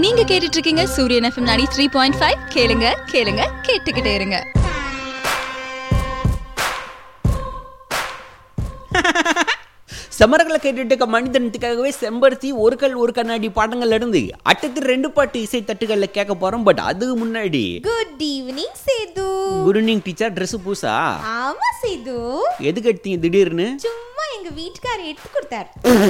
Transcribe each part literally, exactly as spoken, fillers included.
நீங்க கேட்டுட்டு இருக்கீங்க சூரியன் எஃப்எம் நாடி த்ரீ பாயிண்ட் ஃபைவ். கேளுங்க கேளுங்க கேட்டுக்கிட்டே இருங்க. சமரங்களை கேட்டுட்டு இருக்க மனிதனத்துக்காகவே செம்பருத்தி ஒரு கல் ஒரு கண்ணாடி பாடங்கள்ல இருந்து அட்டத்தில் ரெண்டு பாட்டு இசை தட்டுகள்ல கேட்க போறோம். பட் அதுக்கு முன்னாடி good evening Sethu. Good evening teacher. Dress பூசா? ஆமா சேது. எதுக்கு எடுத்தீங்க திடீர்னு? சும்மா எங்க வீட்டுக்காரர் எடுத்து கொடுத்தார்.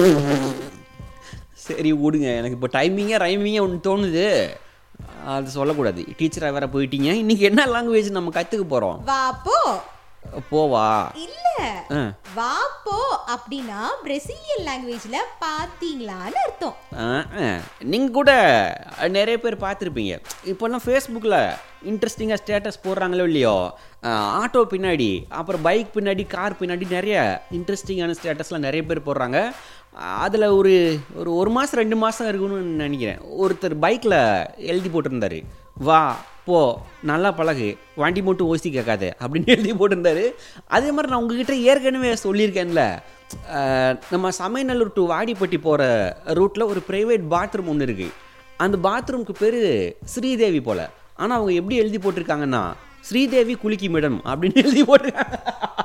சரி விடுங்க, எனக்கு இப்போ டைமிங்கே ரைமிங்கே ஒன்று தோணுது, அது சொல்லக்கூடாது. டீச்சராக வேற போயிட்டீங்க. இன்னைக்கு என்ன லாங்குவேஜ் நம்ம கற்றுக்க போகிறோம்? வா போ. போவா இல்ல வா போ அப்படின்னா பிரேசிலியன் லாங்குவேஜ்ல பாத்தீங்களான்னு அர்த்தம். நீங்க கூட நிறைய பேர் பார்த்துருப்பீங்க. இப்போல்லாம் ஃபேஸ்புக்கில் இன்ட்ரெஸ்டிங்காக ஸ்டேட்டஸ் போடுறாங்களோ இல்லையோ, ஆட்டோ பின்னாடி அப்புறம் பைக் பின்னாடி கார் பின்னாடி நிறைய இன்ட்ரெஸ்டிங்கான ஸ்டேட்டஸ்லாம் நிறைய பேர் போடுறாங்க. அதில் ஒரு ஒரு ஒரு மாதம் ரெண்டு மாதம் இருக்குன்னு நினைக்கிறேன், ஒருத்தர் பைக்கில் எழுதி போட்டிருந்தாரு, வா போ நல்லா பழகு வண்டி மட்டும் ஓசி கேட்காது அப்படின்னு எழுதி போட்டிருந்தாரு. அதே மாதிரி நான் உங்ககிட்ட ஏற்கனவே சொல்லியிருக்கேன்ல, நம்ம சமையநல்லூர் டு வாடிப்பட்டி போகிற ரூட்டில் ஒரு ப்ரைவேட் பாத்ரூம் ஒன்று இருக்குது. அந்த பாத்ரூமுக்கு பேர் ஸ்ரீதேவி போல். ஆனால் அவங்க எப்படி எழுதி போட்டிருக்காங்கன்னா, ஸ்ரீதேவி குளிக்குமிடம் அப்படின்னு எழுதி போட்டிருக்காங்க.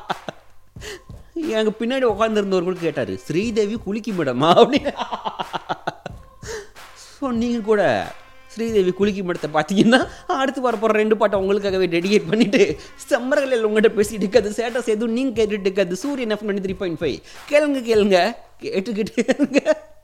எங்கள் பின்னாடி உட்காந்துருந்தவர்களுக்கு கேட்டார், ஸ்ரீதேவி குளிக்குமிடமா அப்படின்னு. ஸோ நீங்கள் கூட ஸ்ரீதேவி குளிக்குமிடத்தை பார்த்தீங்கன்னா அடுத்து வரப்போகிற ரெண்டு பாட்டை உங்களுக்காகவே டெடிகேட் பண்ணிவிட்டு சம்மர்களில் உங்கள்கிட்ட பேசிட்டு இருக்காது சேட்டஸ் எதுவும் நீங்கள் கேட்டுட்டு இருக்காது சூரியன் எஃப்எம் த்ரீ பாயிண்ட் ஃபைவ். கேளுங்க கேளுங்க கேட்டுக்கிட்டு